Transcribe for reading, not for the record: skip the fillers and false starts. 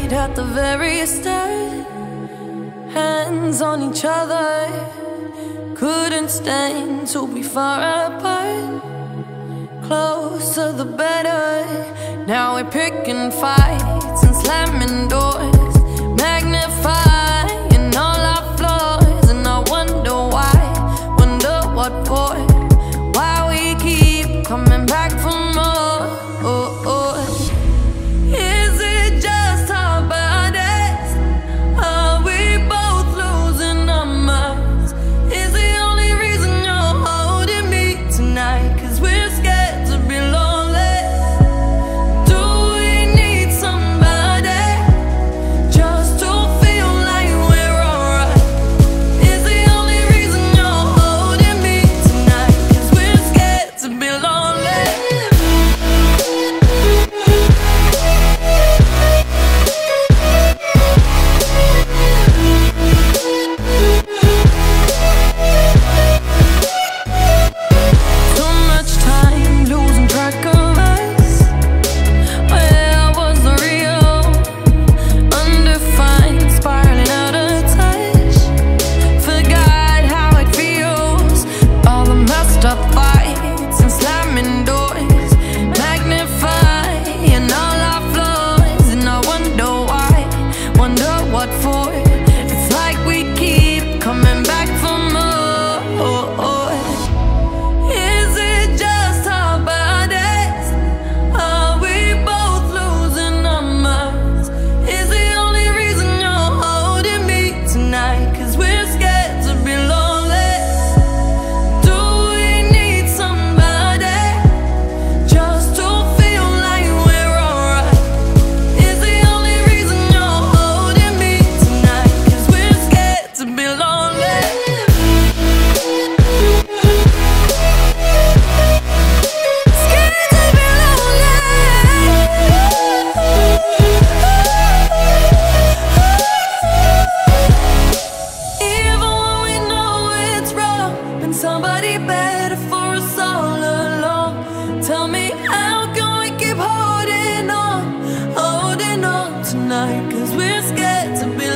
right at the very start. Hands on each other, couldn't stand to be far apart. Closer the better. Now we're picking fights and slamming doors, magnifying all our flaws. And I wonder why, wonder what for, why we keep coming back for more. Is it just our bodies? Are we both losing our minds? Is the only reason you're holding me tonight 'cause we're scared to be lonely? Do we need somebody just to feel like we're alright? Is the only reason you're holding me tonight 'cause we're scared to be lonely? Too much time losing track of us. Where was the real? Undefined, spiraling out of touch. Forgot how it feels. All the messed up fights and slamming doors, magnifying all our flaws. And I wonder why, wonder what for. It's like we keep coming back for more. Is it just our bodies? Are we both losing our minds? Is the only reason you're holding me tonight 'cause we're scared to be lonely? Do we need somebody just to feel like we're alright? Is the only reason you're holding me tonight 'cause we're scared to be lonely? Even when we know it's wrong, been somebody better for us all along. Tell me, how can we keep holding on tonight? 'Cause we're scared to be